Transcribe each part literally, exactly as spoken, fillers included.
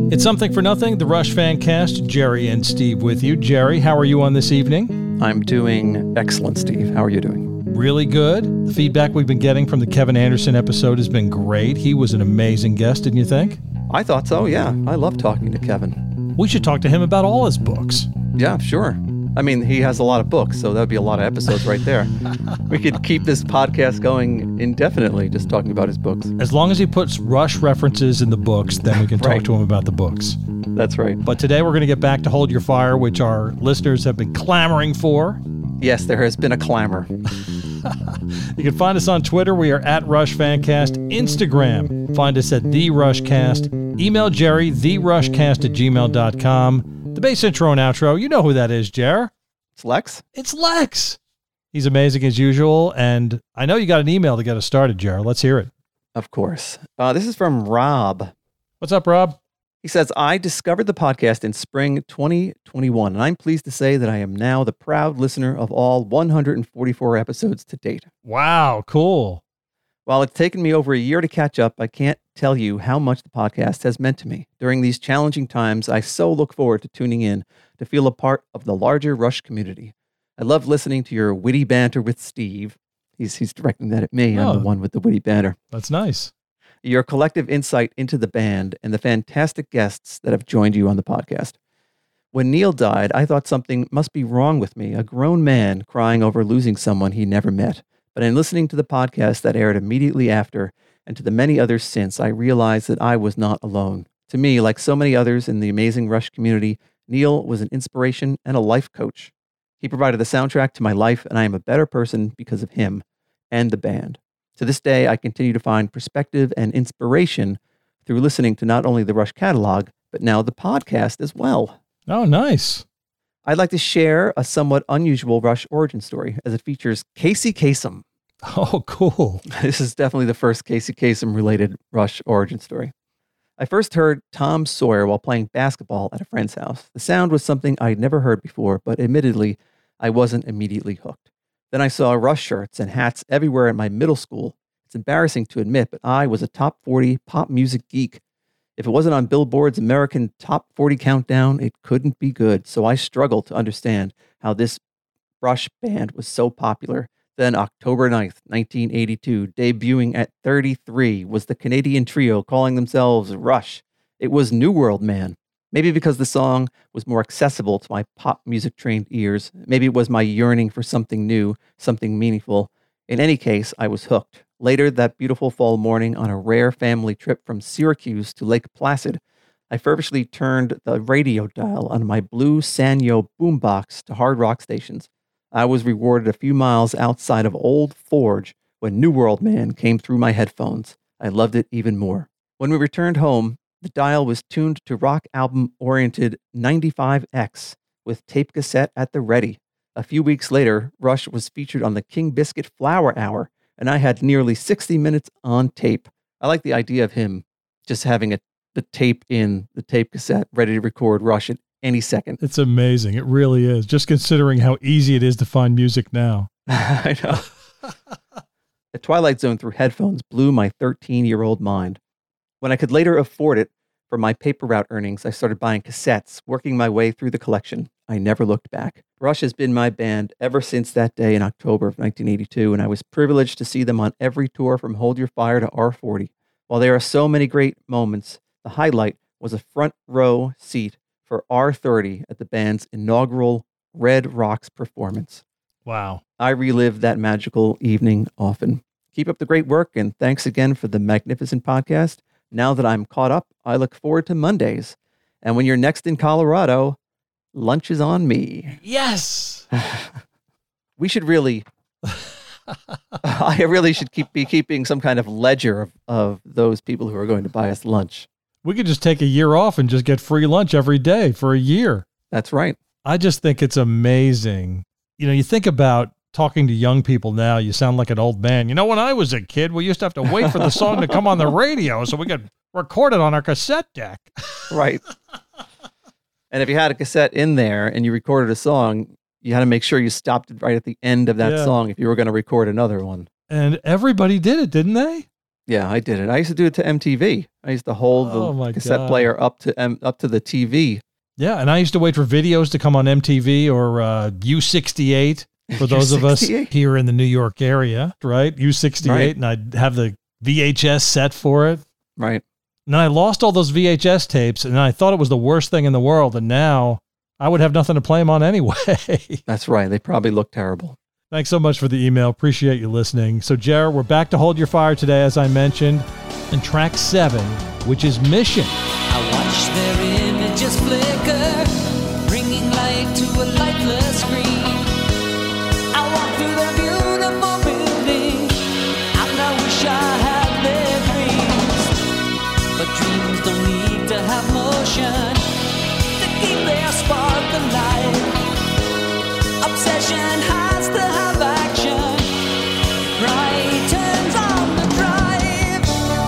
It's Something for Nothing, the Rush fan cast. Jerry and Steve with you. Jerry, how are you on this evening? I'm doing excellent, Steve. How are you doing? Really good. The feedback we've been getting from the Kevin Anderson episode has been great. He was an amazing guest, didn't you think? I thought so, yeah. I love talking to Kevin. We should talk to him about all his books. Yeah, sure. I mean, he has a lot of books, so that would be a lot of episodes right there. We could keep this podcast going indefinitely, just talking about his books. As long as he puts Rush references in the books, then we can Right. talk to him about the books. That's right. But today we're going to get back to Hold Your Fire, which our listeners have been clamoring for. Yes, there has been a clamor. You can find us on Twitter. We are at Rush Fancast. Instagram. Find us at The Rushcast. Email Jerry, therushcast at gmail dot com. The bass intro and outro. You know who that is, Jer. It's Lex? It's Lex. He's amazing as usual. And I know you got an email to get us started, Jer. Let's hear it. Of course. Uh, this is from Rob. What's up, Rob? He says, I discovered the podcast in spring twenty twenty-one, and I'm pleased to say that I am now the proud listener of all one hundred forty-four episodes to date. Wow, cool. While it's taken me over a year to catch up, I can't tell you how much the podcast has meant to me. During these challenging times, I so look forward to tuning in to feel a part of the larger Rush community. I love listening to your witty banter with Steve. He's, he's directing that at me. I'm Oh. the one with the witty banter. That's nice. Your collective insight into the band and the fantastic guests that have joined you on the podcast. When Neil died, I thought something must be wrong with me, a grown man crying over losing someone he never met. But in listening to the podcast that aired immediately after, and to the many others since, I realized that I was not alone. To me, like so many others in the amazing Rush community, Neil was an inspiration and a life coach. He provided the soundtrack to my life, and I am a better person because of him and the band. To this day, I continue to find perspective and inspiration through listening to not only the Rush catalog, but now the podcast as well. Oh, nice. I'd like to share a somewhat unusual Rush origin story, as it features Casey Kasem. Oh, cool. This is definitely the first Casey Kasem related Rush origin story. I first heard Tom Sawyer while playing basketball at a friend's house. The sound was something I'd never heard before, but admittedly, I wasn't immediately hooked. Then I saw Rush shirts and hats everywhere at my middle school. It's embarrassing to admit, but I was a top forty pop music geek. If it wasn't on Billboard's American Top forty Countdown, it couldn't be good. So I struggled to understand how this Rush band was so popular. Then October ninth, nineteen eighty-two, debuting at thirty-three, was the Canadian trio calling themselves Rush. It was New World Man. Maybe because the song was more accessible to my pop music trained ears. Maybe it was my yearning for something new, something meaningful. In any case, I was hooked. Later that beautiful fall morning, on a rare family trip from Syracuse to Lake Placid, I feverishly turned the radio dial on my blue Sanyo boombox to hard rock stations. I was rewarded a few miles outside of Old Forge when New World Man came through my headphones. I loved it even more. When we returned home, the dial was tuned to rock album-oriented ninety-five X with tape cassette at the ready. A few weeks later, Rush was featured on the King Biscuit Flower Hour, and I had nearly sixty minutes on tape. I like the idea of him just having a, the tape in the tape cassette ready to record Rush at any second. It's amazing. It really is. Just considering how easy it is to find music now. I know. The Twilight Zone through headphones blew my thirteen-year-old mind. When I could later afford it for my paper route earnings, I started buying cassettes, working my way through the collection. I never looked back. Rush has been my band ever since that day in October of nineteen eighty-two, and I was privileged to see them on every tour from Hold Your Fire to R forty. While there are so many great moments, the highlight was a front row seat for R thirty at the band's inaugural Red Rocks performance. Wow. I relive that magical evening often. Keep up the great work, and thanks again for the magnificent podcast. Now that I'm caught up, I look forward to Mondays. And when you're next in Colorado, lunch is on me. Yes. We should really, I really should keep be keeping some kind of ledger of, of those people who are going to buy us lunch. We could just take a year off and just get free lunch every day for a year. That's right. I just think it's amazing. You know, you think about talking to young people now, you sound like an old man. You know, when I was a kid, we used to have to wait for the song to come on the radio so we could record it on our cassette deck. Right. And if you had a cassette in there and you recorded a song, you had to make sure you stopped it right at the end of that Yeah. song if you were going to record another one. And everybody did it, didn't they? Yeah, I did it. I used to do it to M T V. I used to hold Oh, the my cassette God. player up to M- up to the T V. Yeah, and I used to wait for videos to come on M T V or uh, U sixty-eight for those of us U sixty-eight? here in the New York area, right? U sixty-eight, Right. and I'd have the V H S set for it. Right. And then I lost all those V H S tapes, and I thought it was the worst thing in the world, and now I would have nothing to play them on anyway. That's right. They probably look terrible. Thanks so much for the email. Appreciate you listening. So, Jared, we're back to Hold Your Fire today, as I mentioned, and track seven, which is Mission. I watch their images flicker, bringing light to a lifeless screen. I walk through their beautiful building, and I wish I had their dreams. But dreams don't need to have motion to keep their spark alive. Obsession has to have action, right turns on the drive.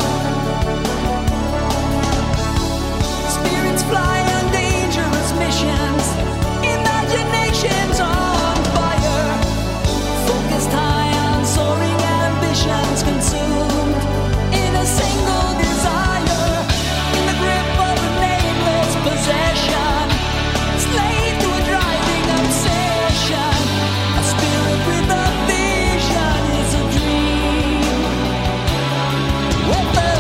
Spirits fly on dangerous missions, imaginations on fire. Focused high on soaring ambitions, consumed in a single desire. In the grip of a nameless possession, slave to a driving obsession. A spirit with a vision is a dream with a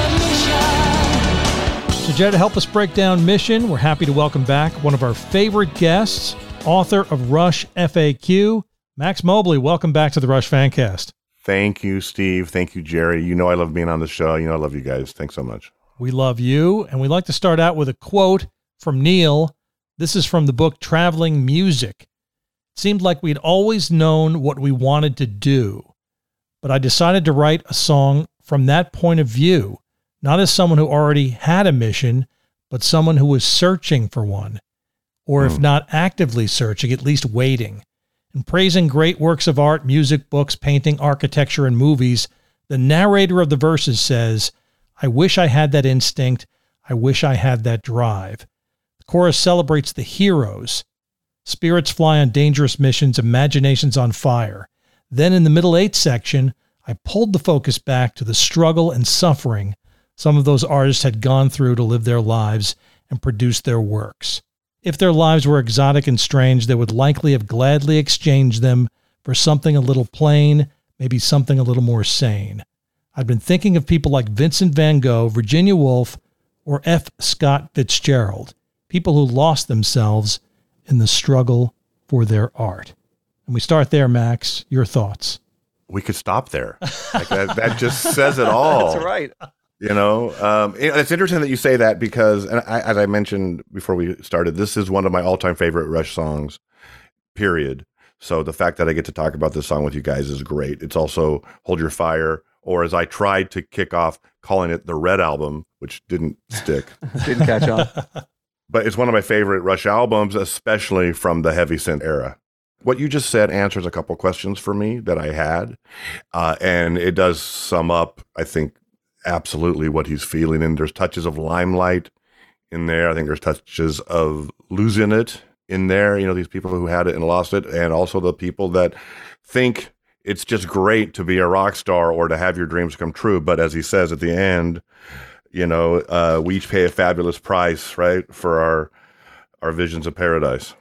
mission. So, Jared, to help us break down Mission, we're happy to welcome back one of our favorite guests, author of Rush F A Q, Max Mobley. Welcome back to the Rush Fancast. Thank you, Steve. Thank you, Jerry. You know I love being on the show. You know I love you guys. Thanks so much. We love you, and we like to start out with a quote from Neil. This is from the book Traveling Music. It seemed like we'd always known what we wanted to do, but I decided to write a song from that point of view, not as someone who already had a mission, but someone who was searching for one, or if Hmm. not actively searching, at least waiting. In praising great works of art, music, books, painting, architecture, and movies, the narrator of the verses says, "I wish I had that instinct. I wish I had that drive." The chorus celebrates the heroes. Spirits fly on dangerous missions, imaginations on fire. Then in the middle eight section, I pulled the focus back to the struggle and suffering some of those artists had gone through to live their lives and produce their works. If their lives were exotic and strange, they would likely have gladly exchanged them for something a little plain, maybe something a little more sane. I've been thinking of people like Vincent van Gogh, Virginia Woolf, or F. Scott Fitzgerald, people who lost themselves in the struggle for their art. And we start there, Max. Your thoughts? We could stop there. Like that, that just says it all. That's right. You know, um, it- it's interesting that you say that because, and I, as I mentioned before we started, this is one of my all-time favorite Rush songs, period. So the fact that I get to talk about this song with you guys is great. It's also Hold Your Fire, or as I tried to kick off calling it the Red Album, which didn't stick. Didn't catch on. But it's one of my favorite Rush albums, especially from the heavy synth era. What you just said answers a couple questions for me that I had. Uh, and it does sum up, I think, absolutely what he's feeling. And there's touches of Limelight in there. I think there's touches of Losing It in there. You know, these people who had it and lost it. And also the people that think it's just great to be a rock star or to have your dreams come true. But as he says at the end, you know, uh, we each pay a fabulous price, right, for our our visions of paradise.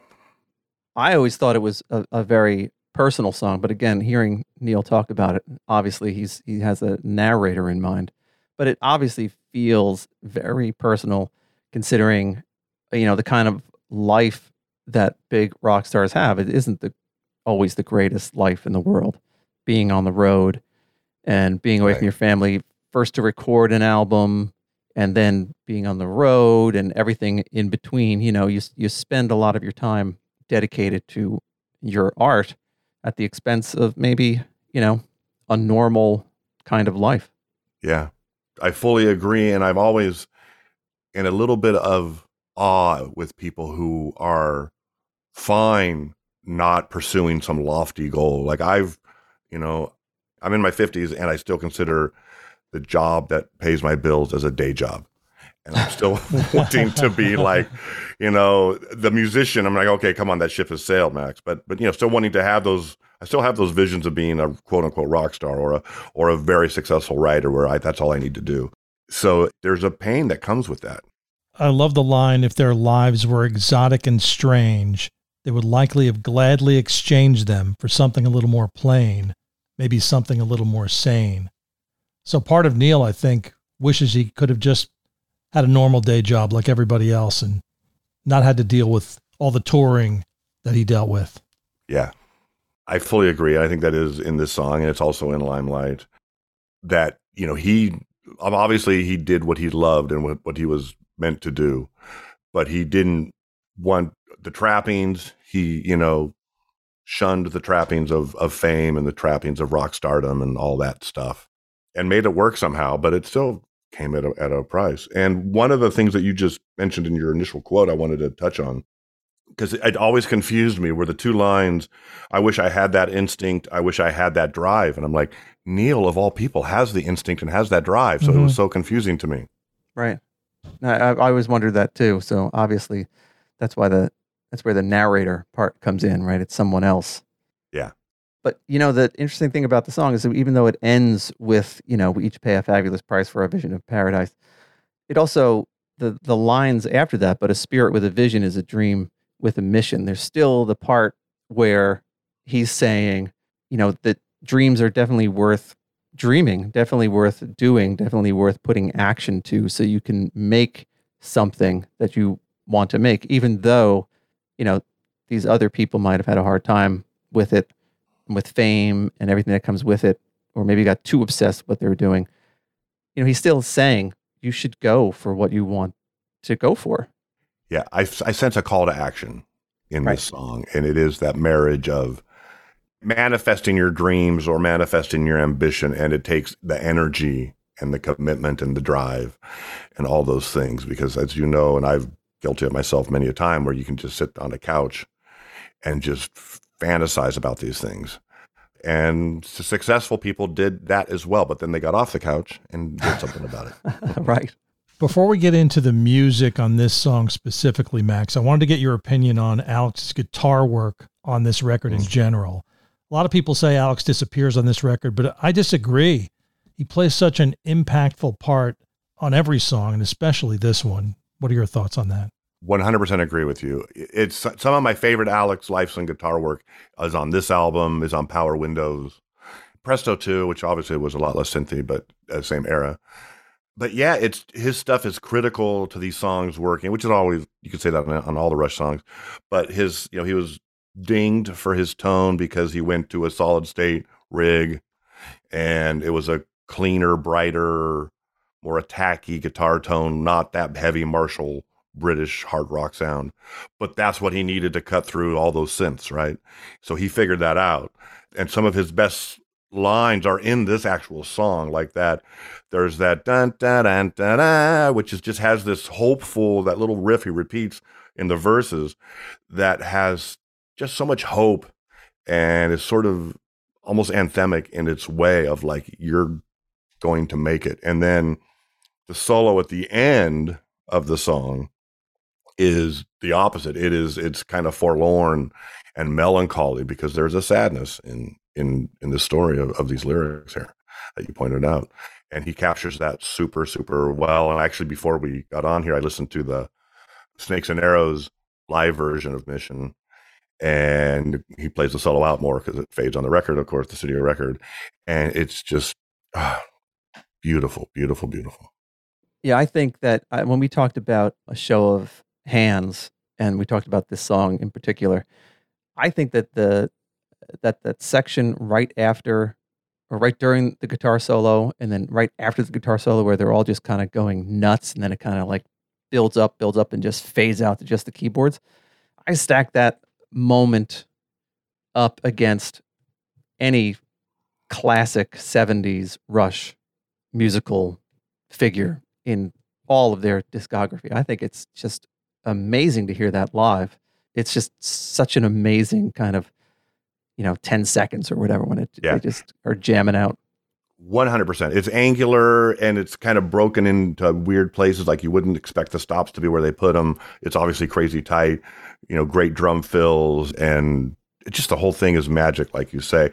I always thought it was a, a very personal song, but again, hearing Neil talk about it, obviously he's he has a narrator in mind, but it obviously feels very personal, considering, you know, the kind of life that big rock stars have. It isn't the always the greatest life in the world, being on the road and being away Right. from your family, first to record an album and then being on the road and everything in between. You know, you you spend a lot of your time dedicated to your art at the expense of maybe, you know, a normal kind of life. Yeah, I fully agree. And I'm always in a little bit of awe with people who are fine not pursuing some lofty goal. Like I've, you know, I'm in my fifties and I still consider the job that pays my bills as a day job. And I'm still wanting to be like, you know, the musician. I'm like, okay, come on, that ship has sailed, Max. But, but, you know, still wanting to have those I still have those visions of being a quote unquote rock star or a or a very successful writer where I, that's all I need to do. So there's a pain that comes with that. I love the line, if their lives were exotic and strange, they would likely have gladly exchanged them for something a little more plain, maybe something a little more sane. So part of Neil, I think, wishes he could have just had a normal day job like everybody else and not had to deal with all the touring that he dealt with. Yeah, I fully agree. I think that is in this song, and it's also in Limelight, that, you know, he, obviously he did what he loved and what, what he was meant to do, but he didn't want the trappings. He, you know, shunned the trappings of, of fame and the trappings of rock stardom and all that stuff and made it work somehow, but it still came at a, at a price. And one of the things that you just mentioned in your initial quote, I wanted to touch on, because it, it always confused me, were the two lines, I wish I had that instinct, I wish I had that drive. And I'm like, Neil, of all people, has the instinct and has that drive. So mm-hmm. It was so confusing to me. Right. I, I always wondered that too. So obviously that's why the, that's where the narrator part comes in, right? It's someone else. Yeah. But, you know, the interesting thing about the song is that even though it ends with, you know, we each pay a fabulous price for our vision of paradise, it also, the, the lines after that, but a spirit with a vision is a dream with a mission. There's still the part where he's saying, you know, that dreams are definitely worth dreaming, definitely worth doing, definitely worth putting action to, so you can make something that you want to make, even though, you know, these other people might have had a hard time with it, with fame and everything that comes with it, or maybe got too obsessed with what they were doing. You know, he's still saying you should go for what you want to go for. Yeah, I, I sense a call to action in Right. this song, and it is that marriage of manifesting your dreams or manifesting your ambition, and it takes the energy and the commitment and the drive and all those things, because as you know, and I've guilty of myself many a time, where you can just sit on a couch and just fantasize about these things. And successful people did that as well, but then they got off the couch and did something about it. Right. Before we get into the music on this song specifically, Max, I wanted to get your opinion on Alex's guitar work on this record in general. A lot of people say Alex disappears on this record, but I disagree. He plays such an impactful part on every song, and especially this one. What are your thoughts on that? one hundred percent agree with you. It's some of my favorite Alex Lifeson guitar work is on this album, is on Power Windows, Presto two, which obviously was a lot less synthy, but uh, same era. But yeah, it's his stuff is critical to these songs working, which is always, you could say that on, on all the Rush songs. But his, you know, he was dinged for his tone because he went to a solid state rig, and it was a cleaner, brighter, more attacky guitar tone, not that heavy Marshall British hard rock sound, but that's what he needed to cut through all those synths, right? So he figured that out, and some of his best lines are in this actual song, like that. There's that dun dun dun dun, dun which is just has this hopeful, that little riff he repeats in the verses that has just so much hope, and is sort of almost anthemic in its way of like, you're going to make it. And then the solo at the end of the song is the opposite. It is, it's kind of forlorn and melancholy, because there's a sadness in, in, in the story of, of these lyrics here that you pointed out. And he captures that super, super well. And actually, before we got on here, I listened to the Snakes and Arrows live version of Mission, and he plays the solo out more because it fades on the record, of course, the studio record. And it's just ah, beautiful, beautiful, beautiful. Yeah, I think that uh, when we talked about a show of hands, and we talked about this song in particular, I think that the that that section right after, or right during the guitar solo, and then right after the guitar solo, where they're all just kind of going nuts, and then it kind of like builds up, builds up, and just fades out to just the keyboards. I stack that moment up against any classic seventies Rush musical figure in all of their discography. I think it's just amazing to hear that live. It's just such an amazing kind of, you know, ten seconds or whatever when it, yeah. they just are jamming out. one hundred percent. It's angular, and it's kind of broken into weird places, like you wouldn't expect the stops to be where they put them. It's obviously crazy tight, you know, great drum fills, and it just the whole thing is magic, like you say.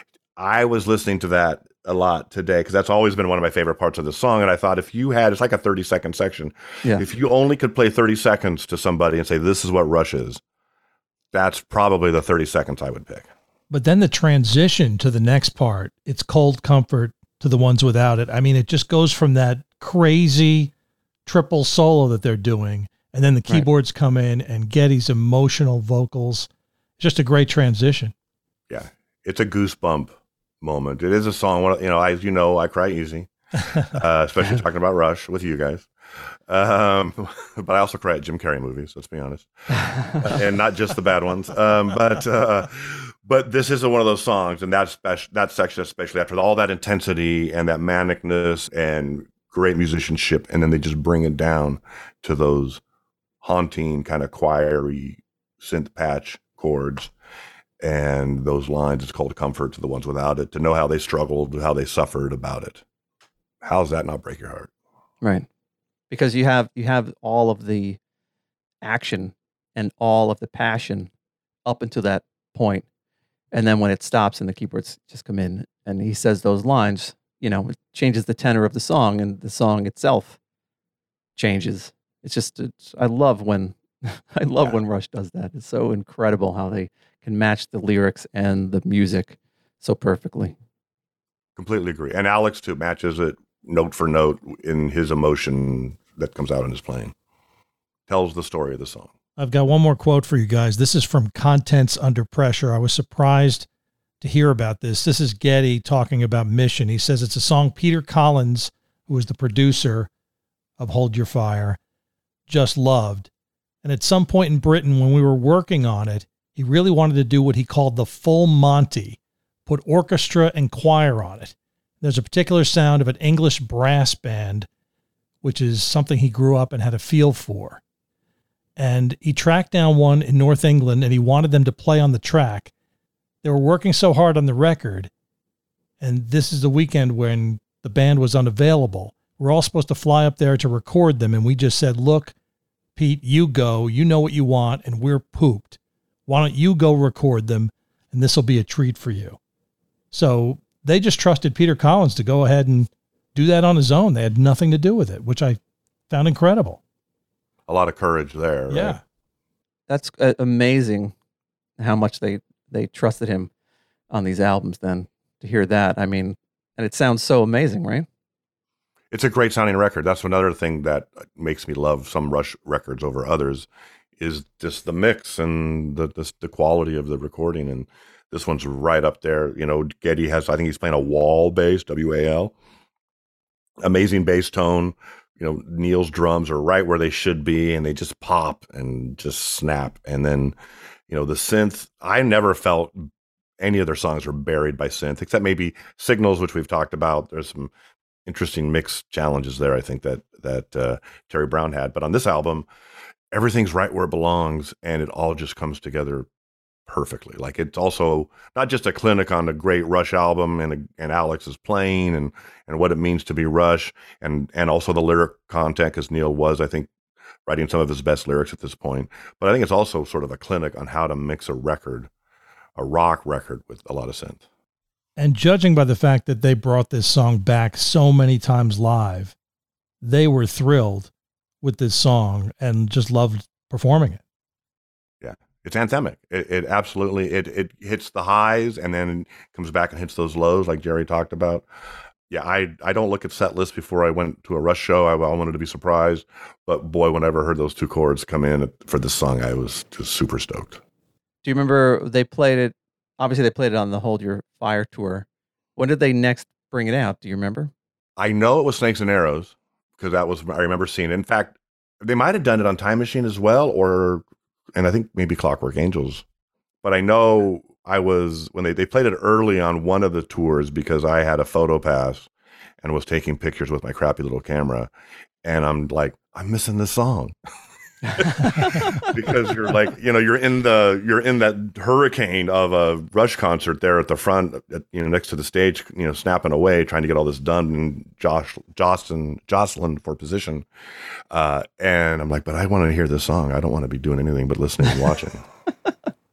I was listening to that a lot today because that's always been one of my favorite parts of the song. And I thought if you had, it's like a thirty second section. Yeah. If you only could play thirty seconds to somebody and say, this is what Rush is, that's probably the thirty seconds I would pick. But then the transition to the next part, it's Cold Comfort to the Ones Without It. I mean, it just goes from that crazy triple solo that they're doing. And then the keyboards right. come in and Geddy's emotional vocals. Just a great transition. Yeah. It's a goosebump moment. It is a song. You know, as you know, I cry easy, uh, especially talking about Rush with you guys. Um, but I also cry at Jim Carrey movies, let's be honest. uh, and not just the bad ones. Um, but, uh, but this is a, one of those songs, and that, spec- that section, especially after all that intensity and that manicness and great musicianship, and then they just bring it down to those haunting kind of choiry synth patch chords. And those lines, it's called Comfort to the Ones Without It, to know how they struggled, how they suffered about it. How does that not break your heart? Right. Because you have you have all of the action and all of the passion up until that point. And then when it stops and the keyboards just come in and he says those lines, you know, it changes the tenor of the song, and the song itself changes. It's just, it's, I love when, I love yeah. when Rush does that. It's so incredible how they can match the lyrics and the music so perfectly. Completely agree. And Alex too matches it note for note in his emotion that comes out in his playing. Tells the story of the song. I've got one more quote for you guys. This is from Contents Under Pressure. I was surprised to hear about this. This is Geddy talking about Mission. He says it's a song Peter Collins, who was the producer of Hold Your Fire, just loved. And at some point in Britain, when we were working on it, he really wanted to do what he called the full Monty, put orchestra and choir on it. There's a particular sound of an English brass band, which is something he grew up and had a feel for. And he tracked down one in North England, and he wanted them to play on the track. They were working so hard on the record, and this is the weekend when the band was unavailable. We're all supposed to fly up there to record them, and we just said, look, Pete, you go. You know what you want, and we're pooped. Why don't you go record them, and this will be a treat for you. So they just trusted Peter Collins to go ahead and do that on his own. They had nothing to do with it, which I found incredible. A lot of courage there. Yeah. Right? That's uh, amazing how much they, they trusted him on these albums then, to hear that. I mean, and it sounds so amazing, right? It's a great sounding record. That's another thing that makes me love some Rush records over others, is just the mix and the, the the quality of the recording. And this one's right up there. You know, Geddy has, I think he's playing a wall bass, W A L. Amazing bass tone. You know, Neil's drums are right where they should be, and they just pop and just snap. And then, you know, the synth, I never felt any of their songs were buried by synth, except maybe Signals, which we've talked about. There's some interesting mix challenges there, I think, that that uh, Terry Brown had. But on this album, everything's right where it belongs, and it all just comes together perfectly. Like, it's also not just a clinic on the great Rush album and and Alex's playing and and what it means to be Rush, and and also the lyric content, because Neil was, I think, writing some of his best lyrics at this point. But I think it's also sort of a clinic on how to mix a record, a rock record, with a lot of synth. And judging by the fact that they brought this song back so many times live, they were thrilled with this song and just loved performing it. Yeah, it's anthemic. It, it absolutely, it it hits the highs and then comes back and hits those lows like Jerry talked about. Yeah, I, I don't look at set lists before I went to a Rush show. I, I wanted to be surprised. But boy, whenever I heard those two chords come in for this song, I was just super stoked. Do you remember they played it? Obviously, they played it on the Hold Your Fire tour. When did they next bring it out? Do you remember? I know it was Snakes and Arrows, because that was, I remember seeing it. In fact, they might have done it on Time Machine as well, or, and I think maybe Clockwork Angels. But I know I was, when they, they played it early on one of the tours, because I had a photo pass and was taking pictures with my crappy little camera. And I'm like, I'm missing this song. Because you're like, you know, you're in the, you're in that hurricane of a Rush concert there at the front, at, you know, next to the stage, you know, snapping away, trying to get all this done, and Josh, Jocelyn, Jocelyn for position. Uh, and I'm like, but I want to hear this song. I don't want to be doing anything but listening and watching.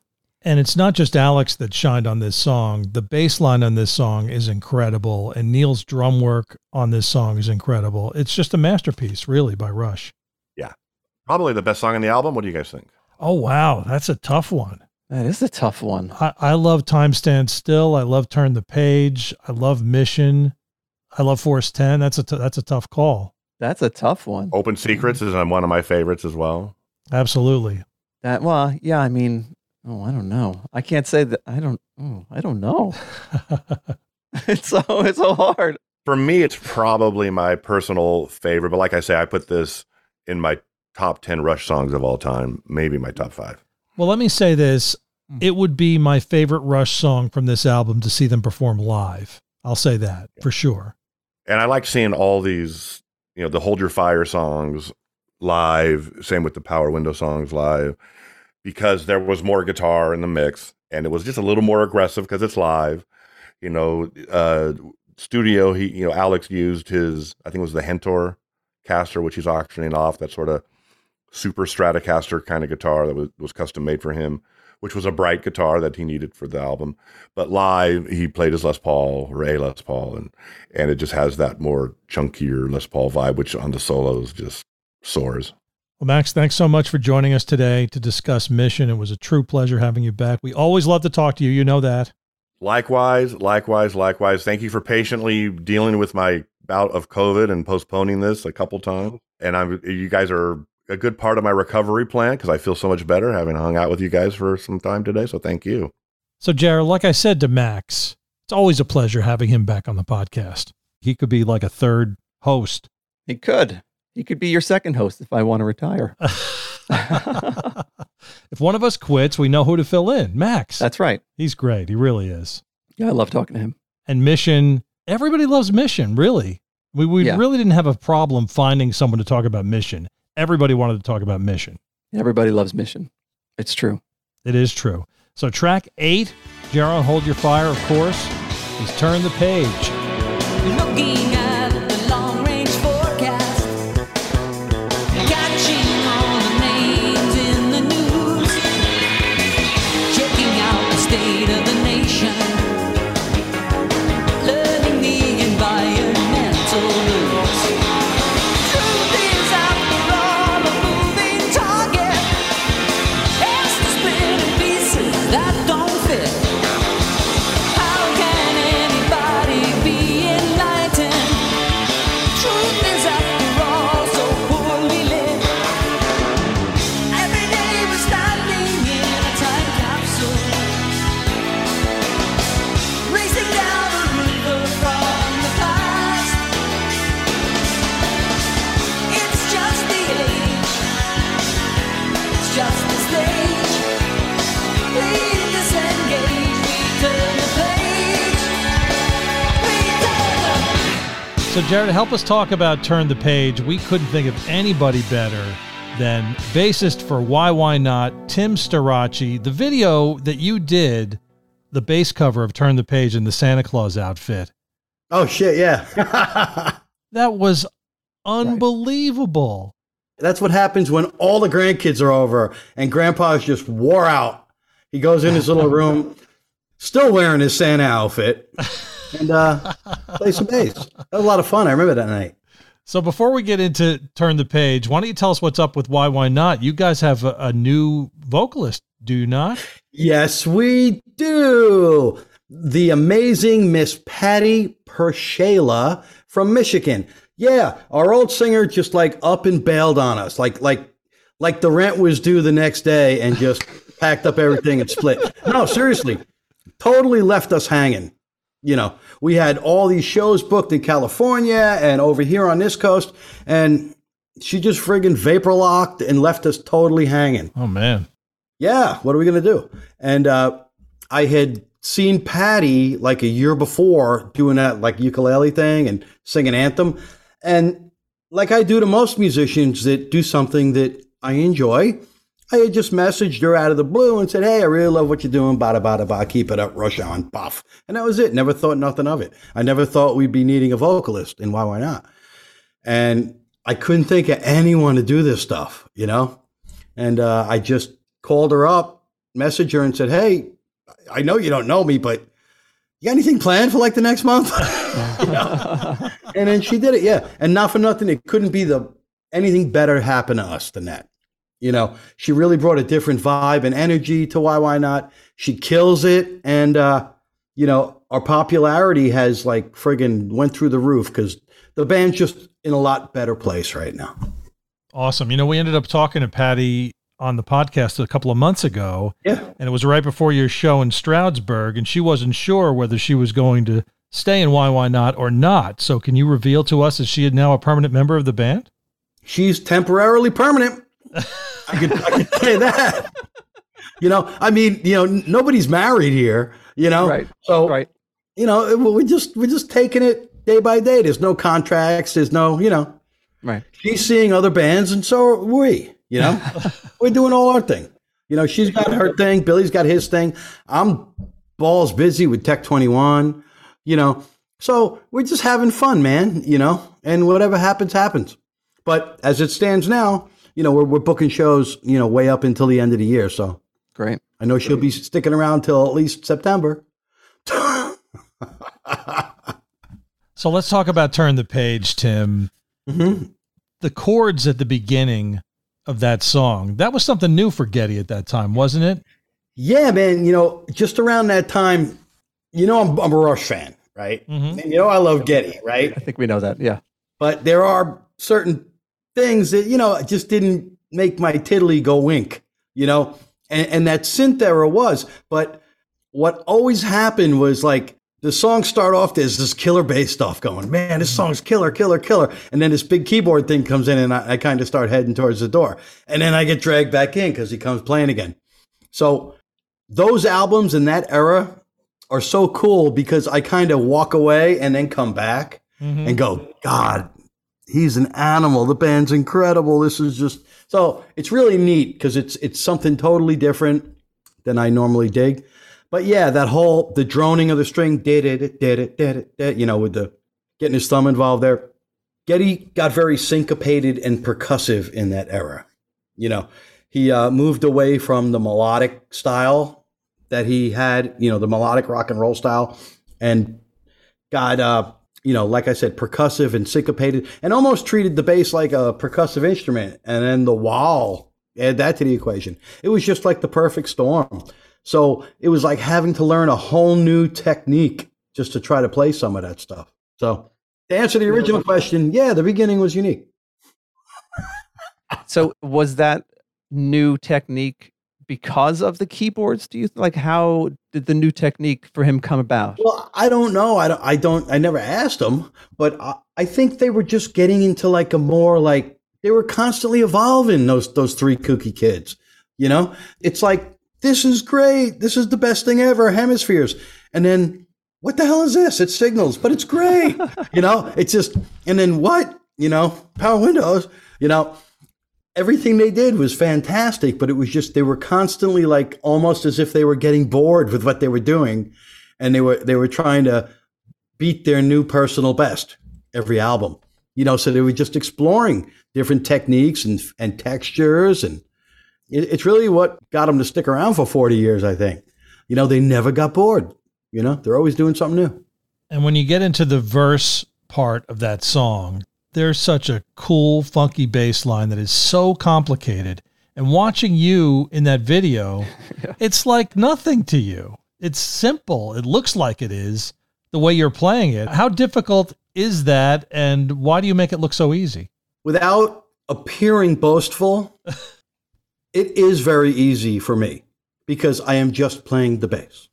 And it's not just Alex that shined on this song. The bass line on this song is incredible, and Neil's drum work on this song is incredible. It's just a masterpiece, really, by Rush. Yeah. Probably the best song on the album. What do you guys think? Oh, wow. That's a tough one. That is a tough one. I, I love Time Stands Still. I love Turn the Page. I love Mission. I love Force ten. That's a, t- that's a tough call. That's a tough one. Open Secrets is one of my favorites as well. Absolutely. That, well, yeah, I mean, oh, I don't know. I can't say that. I don't, oh, I don't know. It's so, it's so hard. For me, it's probably my personal favorite. But like I say, I put this in my top ten Rush songs of all time, maybe my top five. Well, let me say this. It would be my favorite Rush song from this album to see them perform live. I'll say that for sure. And I like seeing all these, you know, the Hold Your Fire songs live, same with the Power Window songs live, because there was more guitar in the mix and it was just a little more aggressive because it's live. You know, uh, studio, he, you know, Alex used his, I think it was the Hentor caster, which he's auctioning off, that sort of super Stratocaster kind of guitar that was, was custom made for him, which was a bright guitar that he needed for the album. But live, he played his Les Paul or a Les Paul, and and it just has that more chunkier Les Paul vibe, which on the solos just soars. Well, Max, thanks so much for joining us today to discuss Mission. It was a true pleasure having you back. We always love to talk to you. You know that. Likewise, likewise, likewise. Thank you for patiently dealing with my bout of COVID and postponing this a couple times. And I'm, you guys are a good part of my recovery plan because I feel so much better having hung out with you guys for some time today. So thank you. So, Jared, like I said to Max, it's always a pleasure having him back on the podcast. He could be like a third host. He could. He could be your second host if I want to retire. If one of us quits, we know who to fill in. Max. That's right. He's great. He really is. Yeah, I love talking to him. And Mission, everybody loves Mission, really. We, we Yeah. really didn't have a problem finding someone to talk about Mission. Everybody wanted to talk about Mission. Everybody loves Mission. It's true. It is true. So track eight, Gerald, Hold Your Fire, of course, is Turn the Page. Looking at the long range forecast, catching all the names in the news, checking out the state of the nation, learning the environmental rules. Truth is, after all, a moving target. It's the split in pieces that don't fit. How can anybody be enlightened? Truth is, after all, so poorly lit. Every day we're standing in a time capsule, racing down a river from the past. It's just the age, it's just the stage. Please disengage, we turn the page, we turn the So, Jared, help us talk about Turn the Page. We couldn't think of anybody better than bassist for Why Why Not, Tim Starace. The video that you did, the bass cover of Turn the Page in the Santa Claus outfit, Oh shit, yeah. that was unbelievable. That's what happens when all the grandkids are over and grandpa's just wore out. He goes in his little room, still wearing his Santa outfit, and uh, plays some bass. That was a lot of fun. I remember that night. So before we get into Turn the Page, why don't you tell us what's up with Why Why Not? You guys have a, a new vocalist, do you not? Yes, we do. The amazing Miss Patty Pershela from Michigan. Yeah, our old singer just like up and bailed on us, like like like the rent was due the next day and just packed up everything and split. No, seriously, totally left us hanging. You know, we had all these shows booked in California and over here on this coast, and she just friggin' vapor locked and left us totally hanging. Oh, man. Yeah, what are we going to do? And uh, I had seen Patty like a year before doing that like ukulele thing and singing Anthem. And like I do to most musicians that do something that I enjoy, I had just messaged her out of the blue and said, hey, I really love what you're doing, bada, bada, bada, keep it up, rush on, puff. And that was it. Never thought nothing of it. I never thought we'd be needing a vocalist, and why, why not? And I couldn't think of anyone to do this stuff, you know? And uh, I just called her up messaged her and said, "Hey, I know you don't know me, but you got anything planned for like the next month?" You know? And then she did it. Yeah. And not for nothing, it couldn't be the anything better happen to us than that. You know, she really brought a different vibe and energy to Why Why Not. She kills it. And, uh, you know, our popularity has like friggin' went through the roof because the band's just in a lot better place right now. Awesome. You know, we ended up talking to Patty on the podcast a couple of months ago. Yeah. And it was right before your show in Stroudsburg, and she wasn't sure whether she was going to stay in Why Why Not or not. So can you reveal to us that she is now a permanent member of the band? She's temporarily permanent. I can, I can say that. You know, I mean, you know, n- nobody's married here, you know? Right. So, Right. you know, we just, we're just taking it day by day. There's no contracts. There's no, you know, Right. she's seeing other bands and so are we, you know, we're doing all our thing. You know, she's got her thing. Billy's got his thing. I'm balls busy with Tech twenty-one, you know, so we're just having fun, man, you know, and whatever happens, happens. But as it stands now, you know, we're, we're booking shows, you know, way up until the end of the year. So Great. I know she'll be sticking around till at least September. So let's talk about Turn the Page, Tim. Mm-hmm. The chords at the beginning of that song, that was something new for Geddy at that time, wasn't it? Yeah, man. You know, just around that time, you know, I'm, I'm a Rush fan, right? Mhm. And you know, I love Geddy, right? I think we know that. Yeah. But there are certain things that, you know, just didn't make my tiddly go wink, you know, and, and that synth era was. But what always happened was like the song start off, there's this killer bass stuff going, man, this song's killer, killer, killer. And then this big keyboard thing comes in and I, I kind of start heading towards the door. And then I get dragged back in because he comes playing again. So those albums in that era are so cool because I kind of walk away and then come back Mhm. and go, God, he's an animal. The band's incredible. This is just so it's really neat because it's it's something totally different than I normally dig. But yeah, that whole the droning of the string, did it, did it, did it, did it, you know, with the getting his thumb involved there. Geddy got very syncopated and percussive in that era. You know, he uh, moved away from the melodic style that he had, you know, the melodic rock and roll style, and got uh, you know, like I said, percussive and syncopated, and almost treated the bass like a percussive instrument. And then the wah, add that to the equation. It was just like the perfect storm. So it was like having to learn a whole new technique just to try to play some of that stuff. So to answer the original question, yeah, the beginning was unique. So was that new technique because of the keyboards? Do you like how did the new technique for him come about? Well, I don't know. I don't, I don't, I never asked them, but I, I think they were just getting into like a more like, they were constantly evolving, those, those three kooky kids, you know, it's like, this is great. This is the best thing ever. Hemispheres. And then what the hell is this? It's Signals, but it's great. You know, it's just, and then what, you know, Power Windows, you know, everything they did was fantastic, but it was just, they were constantly like almost as if they were getting bored with what they were doing. And they were, they were trying to beat their new personal best every album, you know, so they were just exploring different techniques and, and textures. And it, it's really what got them to stick around for forty years, I think. You know, they never got bored. You know, they're always doing something new. And when you get into the verse part of that song, there's such a cool, funky bass line that is so complicated. And watching you in that video, yeah. It's like nothing to you. It's simple. It looks like it is the way you're playing it. How difficult is that? And why do you make it look so easy? Without appearing boastful, it is very easy for me because I am just playing the bass.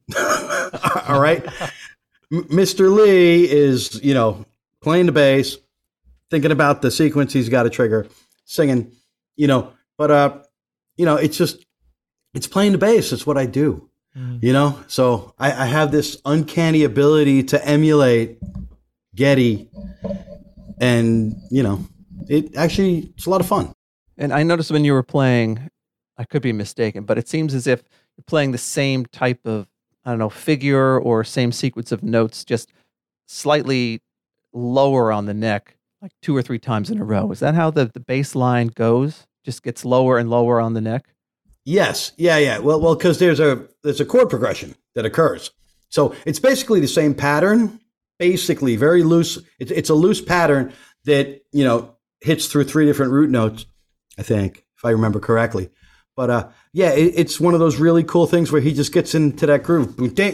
All right. Mister Lee is, you know, playing the bass, thinking about the sequence he's got to trigger, singing, you know, but, uh, you know, it's just, it's playing the bass. It's what I do, mm. you know? So I, I have this uncanny ability to emulate Geddy, and, you know, it actually, it's a lot of fun. And I noticed when you were playing, I could be mistaken, but it seems as if you're playing the same type of, I don't know, figure or same sequence of notes, just slightly lower on the neck, like two or three times in a row. Is that how the, the bass line goes? Just gets lower and lower on the neck? Yes. Yeah, yeah. Well, well, because there's a there's a chord progression that occurs. So it's basically the same pattern, basically very loose. It's it's a loose pattern that, you know, hits through three different root notes, I think, if I remember correctly. But uh, yeah, it, it's one of those really cool things where he just gets into that groove.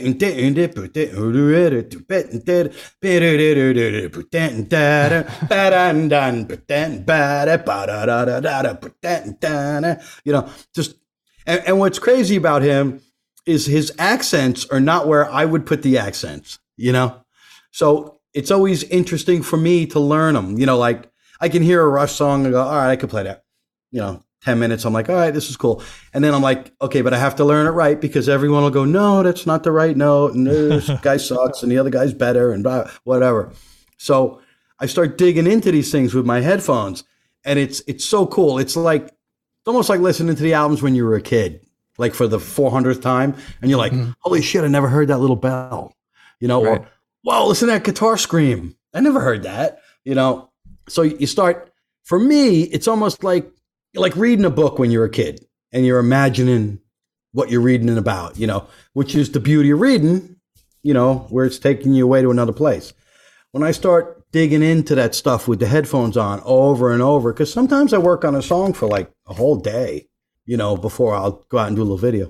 You know, just and, and what's crazy about him is his accents are not where I would put the accents. You know, so it's always interesting for me to learn them. You know, like I can hear a Rush song and go, all right, I could play that. You know. ten minutes, I'm like, all right, this is cool. And then I'm like, okay, but I have to learn it right because everyone will go, no, that's not the right note. And this guy sucks and the other guy's better and blah, whatever. So I start digging into these things with my headphones and it's it's so cool. It's like, it's almost like listening to the albums when you were a kid, like for the four hundredth time. And you're like, mm-hmm. holy shit, I never heard that little bell, you know, right. or, whoa, listen to that guitar scream. I never heard that, you know. So you start, for me, it's almost like, like reading a book when you're a kid and you're imagining what you're reading about, you know, which is the beauty of reading, you know, where it's taking you away to another place. When I start digging into that stuff with the headphones on over and over, because sometimes I work on a song for like a whole day, you know, before I'll go out and do a little video.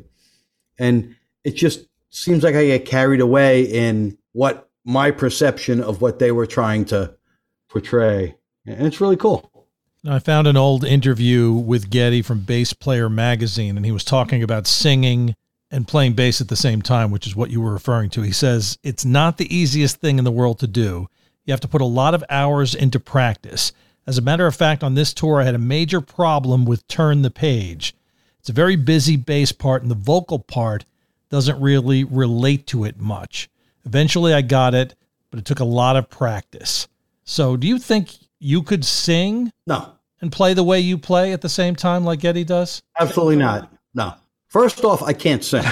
And it just seems like I get carried away in what my perception of what they were trying to portray. And it's really cool. I found an old interview with Geddy from Bass Player Magazine, and he was talking about singing and playing bass at the same time, which is what you were referring to. He says, it's not the easiest thing in the world to do. You have to put a lot of hours into practice. As a matter of fact, on this tour, I had a major problem with Turn the Page. It's a very busy bass part, and the vocal part doesn't really relate to it much. Eventually, I got it, but it took a lot of practice. So do you think you could sing no. and play the way you play at the same time like Geddy does? Absolutely not. No. First off, I can't sing.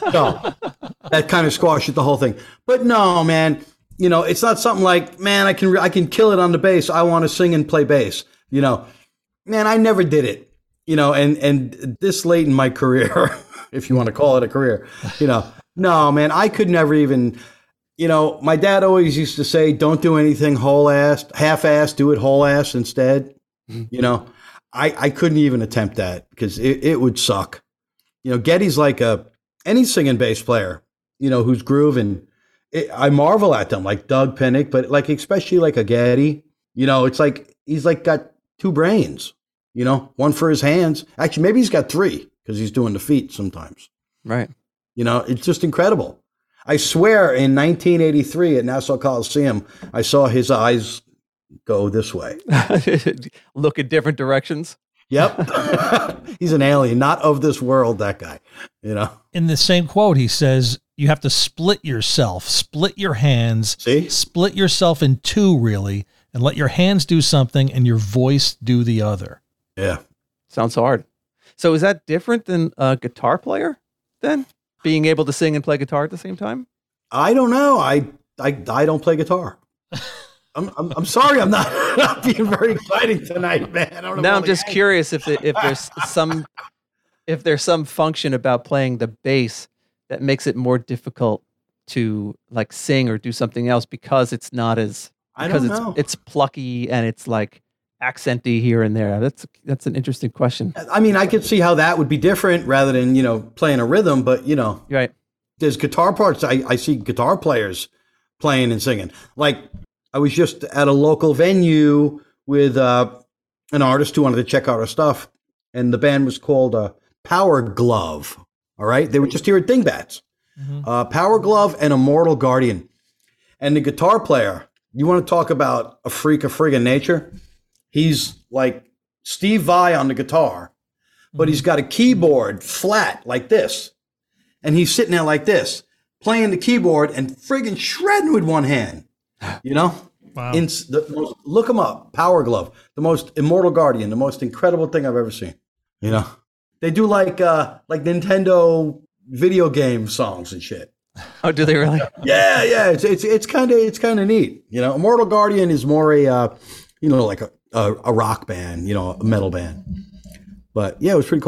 So that kind of squashes the whole thing. But no, man, you know, it's not something like, man, I can I can kill it on the bass. I want to sing and play bass. You know, man, I never did it. You know, and and this late in my career, if you want to call it a career, you know, no, man, I could never even. You know, my dad always used to say, don't do anything whole-assed, half-assed, do it whole-assed instead. Mm-hmm. You know, I, I couldn't even attempt that because it, it would suck. You know, Geddy's like a, any singing bass player, you know, who's grooving. It, I marvel at them, like Doug Pinnick, but like, especially like a Geddy, you know, it's like, he's like got two brains, you know, one for his hands. Actually, maybe he's got three because he's doing the feet sometimes. Right. You know, it's just incredible. I swear in nineteen eighty-three at Nassau Coliseum, I saw his eyes go this way. Look at different directions. Yep. He's an alien, not of this world, that guy, you know. In the same quote, he says, you have to split yourself, split your hands, See? split yourself in two, really, and let your hands do something and your voice do the other. Yeah. Sounds hard. So is that different than a guitar player then? Being able to sing and play guitar at the same time? I don't know. I I, I don't play guitar. I'm, I'm I'm sorry. I'm not, not being very exciting tonight, man. I don't know now I'm just curious if the, if there's some if there's some function about playing the bass that makes it more difficult to like sing or do something else because it's not as because I don't it's know. it's plucky and it's like accenty here and there. That's that's an interesting question. I mean, I could see how that would be different rather than, you know, playing a rhythm, but you know, right. There's guitar parts. I, I see guitar players playing and singing. Like I was just at a local venue with uh, an artist who wanted to check out our stuff, and the band was called uh, Power Glove. All right, they were just here at Dingbats. Mm-hmm. Uh, Power Glove and Immortal Guardian, and the guitar player. You want to talk about a freak of friggin' nature? He's like Steve Vai on the guitar, but he's got a keyboard flat like this. And he's sitting there like this, playing the keyboard and friggin' shredding with one hand, you know? Wow. In the most, look him up, Power Glove, the most Immortal Guardian, the most incredible thing I've ever seen, you know? They do like uh, like Nintendo video game songs and shit. Oh, do they really? Yeah, yeah, it's it's it's kind of it's kind of neat, you know? Immortal Guardian is more a, uh, you know, like a, a, a rock band, you know, a metal band. But yeah, it was pretty cool.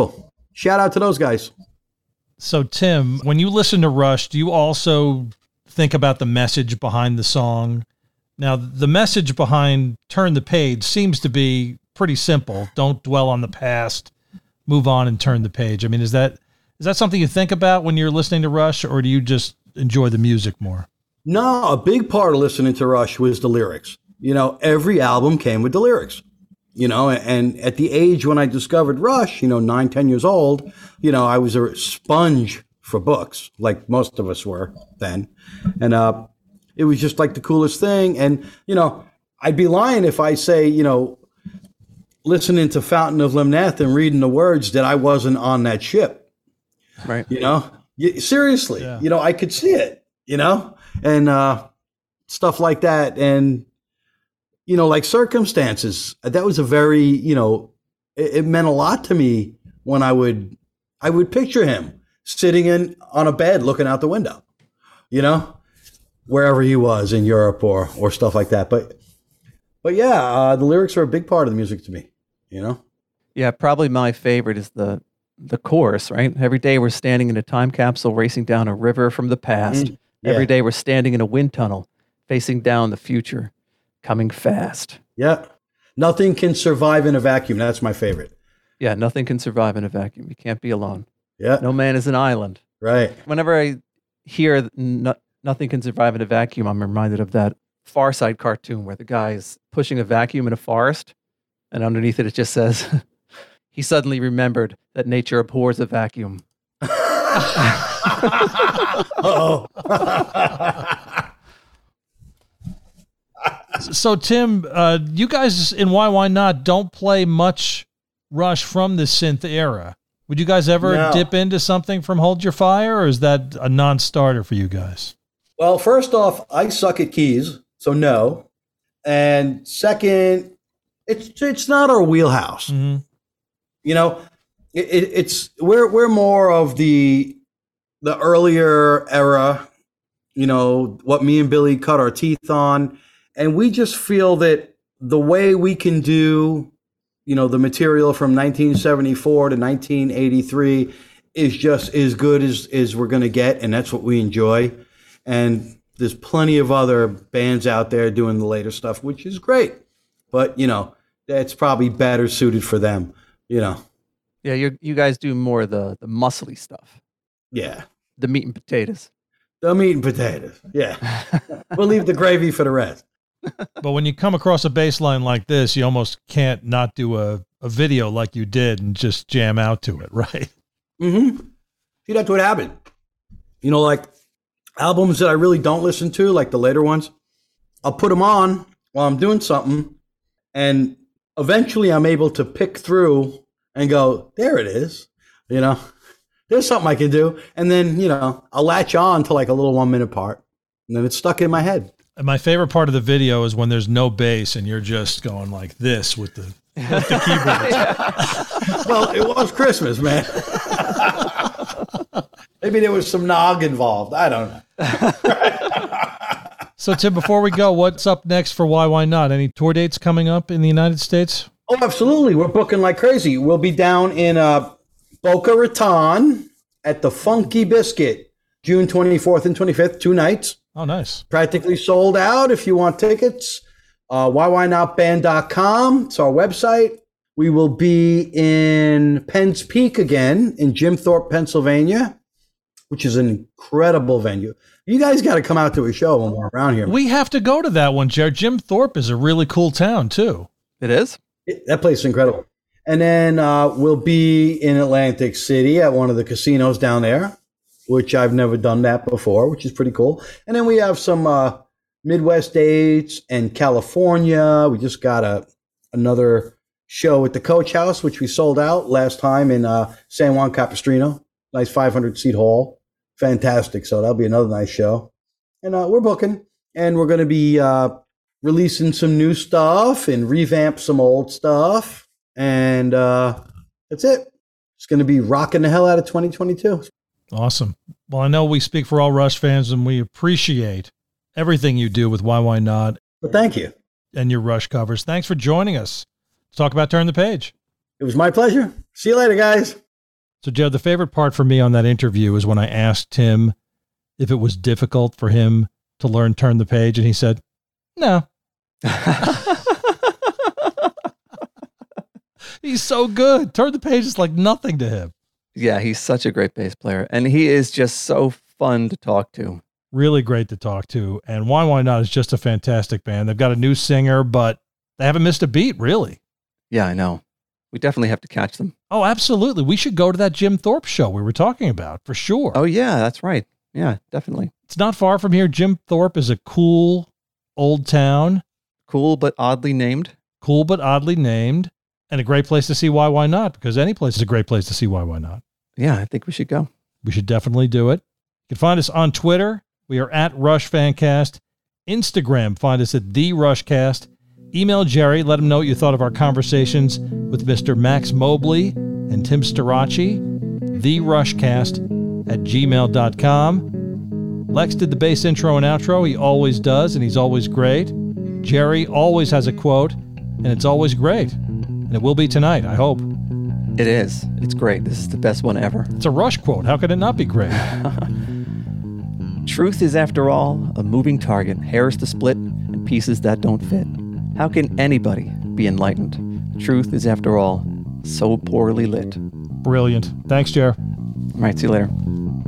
shout out to those guys. So, Tim, when you listen to Rush, do you also think about the message behind the song? Now, the message behind Turn the Page seems to be pretty simple. Don't dwell on the past, move on and turn the page. I mean, is that is that something you think about when you're listening to Rush, or do you just enjoy the music more? No, a big part of listening to Rush was the lyrics. You know, every album came with the lyrics. You know, and at the age when I discovered Rush, you know, nine, ten years old, you know, I was a sponge for books, like most of us were then. And uh, it was just like the coolest thing. And, you know, I'd be lying if I say, you know, listening to Fountain of Limnath and reading the words that I wasn't on that ship. Right. You know, y- seriously, Yeah. you know, I could see it, you know, and uh, stuff like that. And, you know, like Circumstances, that was a very, you know, it, it meant a lot to me when I would, I would picture him sitting in on a bed looking out the window, you know, wherever he was in Europe or, or stuff like that. But, but yeah, uh, the lyrics are a big part of the music to me, you know? Yeah, probably my favorite is the the chorus, right? Every day we're standing in a time capsule racing down a river from the past. Mm, yeah. Every day we're standing in a wind tunnel facing down the future, coming fast. Yeah. Nothing can survive in a vacuum. That's my favorite. Yeah, nothing can survive in a vacuum. You can't be alone. Yeah. No man is an island. Right. Whenever I hear no, nothing can survive in a vacuum, I'm reminded of that Far Side cartoon where the guy is pushing a vacuum in a forest, and underneath it, it just says, he suddenly remembered that nature abhors a vacuum. Uh-oh. So, Tim, uh, you guys in Why Why Not don't play much Rush from the synth era. Would you guys ever No. dip into something from Hold Your Fire, or is that a non-starter for you guys? Well, first off, I suck at keys, so no. And second, it's it's not our wheelhouse. Mm-hmm. You know, it, it, it's we're we're more of the the earlier era. You know, what me and Billy cut our teeth on, and we just feel that the way we can do, you know, the material from nineteen seventy-four to nineteen eighty-three is just as good as as we're going to get, and that's what we enjoy. And there's plenty of other bands out there doing the later stuff, which is great. But, you know, that's probably better suited for them, you know. Yeah, you you guys do more of the, the muscly stuff, Yeah. the meat and potatoes. The meat and potatoes. Yeah. We'll leave the gravy for the rest. But when you come across a bass line like this, you almost can't not do a, a video like you did and just jam out to it, right? Mm-hmm. See, that's what happened. You know, like albums that I really don't listen to, like the later ones, I'll put them on while I'm doing something, and eventually I'm able to pick through and go, there it is. You know, there's something I can do. And then, you know, I'll latch on to like a little one minute part, and then it's stuck in my head. And my favorite part of the video is when there's no bass and you're just going like this with the, with the keyboard. Well, it was Christmas, man. Maybe there was some nog involved. I don't know. So, Tim, before we go, what's up next for Why Why Not? Any tour dates coming up in the United States? Oh, absolutely. We're booking like crazy. We'll be down in uh, Boca Raton at the Funky Biscuit, June twenty-fourth and twenty-fifth, two nights. Oh, nice. Practically sold out. If you want tickets, uh, why why not band dot com. It's our website. We will be in Penns Peak again in Jim Thorpe, Pennsylvania, which is an incredible venue. You guys got to come out to a show when we're around here. We have to go to that one, Jared. Jim Thorpe is a really cool town, too. It is? It- that place is incredible. And then uh, we'll be in Atlantic City at one of the casinos down there, which I've never done that before, which is pretty cool. And then we have some uh, Midwest dates and California. We just got a another show at the Coach House, which we sold out last time in uh, San Juan Capistrano. Nice five hundred seat hall. Fantastic. So that'll be another nice show. And uh, we're booking. And we're going to be uh, releasing some new stuff and revamp some old stuff. And uh, that's it. It's going to be rocking the hell out of twenty twenty-two. Awesome. Well, I know we speak for all Rush fans, and we appreciate everything you do with Why Why Not But thank you. and your Rush covers. Thanks for joining us to talk about Turn the Page. It was my pleasure. See you later, guys. So, Joe, the favorite part for me on that interview is when I asked him if it was difficult for him to learn Turn the Page, and he said, no. He's so good. Turn the Page is like nothing to him. Yeah, he's such a great bass player, and he is just so fun to talk to. Really great to talk to. And Why Why Not is just a fantastic band. They've got a new singer, but they haven't missed a beat, really. Yeah, I know. We definitely have to catch them. Oh, absolutely. We should go to that Jim Thorpe show we were talking about, for sure. Oh, yeah, that's right. Yeah, definitely. It's not far from here. Jim Thorpe is a cool old town. Cool, but oddly named. Cool, but oddly named. And a great place to see Why Why Not, because any place is a great place to see Why Why Not. Yeah, I think we should go. We should definitely do it. You can find us on Twitter. We are at Rush Fancast. Instagram, find us at The Rushcast. Email Jerry. Let him know what you thought of our conversations with Mister Max Mobley and Tim Starachi. TheRushcast at gmail dot com. Lex did the bass intro and outro. He always does, and he's always great. Jerry always has a quote, and it's always great. And it will be tonight, I hope. It is. It's great. This is the best one ever. It's a Rush quote. How could it not be great? Truth is, after all, a moving target, hairs to split and pieces that don't fit. How can anybody be enlightened? Truth is, after all, so poorly lit. Brilliant. Thanks, Jer. All right, see you later.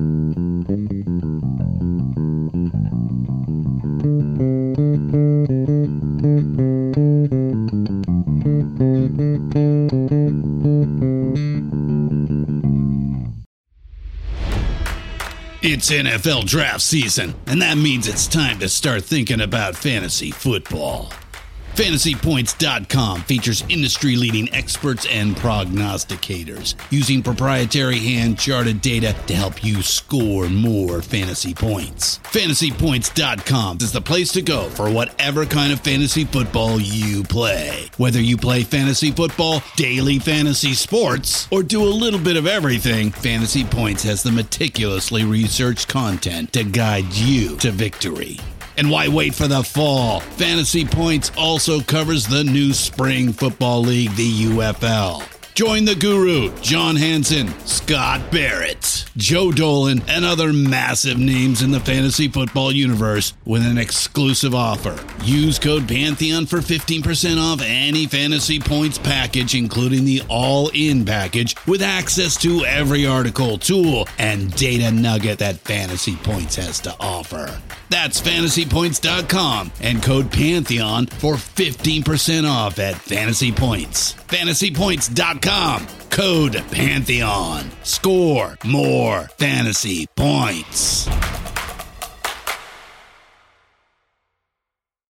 It's N F L draft season, and that means it's time to start thinking about fantasy football. Fantasy Points dot com features industry-leading experts and prognosticators using proprietary hand-charted data to help you score more fantasy points. Fantasy Points dot com is the place to go for whatever kind of fantasy football you play. Whether you play fantasy football, daily fantasy sports, or do a little bit of everything, Fantasy Points has the meticulously researched content to guide you to victory. And why wait for the fall? Fantasy Points also covers the new spring football league, the U F L. Join the guru, John Hansen, Scott Barrett, Joe Dolan, and other massive names in the fantasy football universe with an exclusive offer. Use code Pantheon for fifteen percent off any Fantasy Points package, including the all-in package, with access to every article, tool, and data nugget that Fantasy Points has to offer. That's Fantasy Points dot com and code Pantheon for fifteen percent off at Fantasy Points. Fantasy Points dot com, code Pantheon. Score more fantasy points.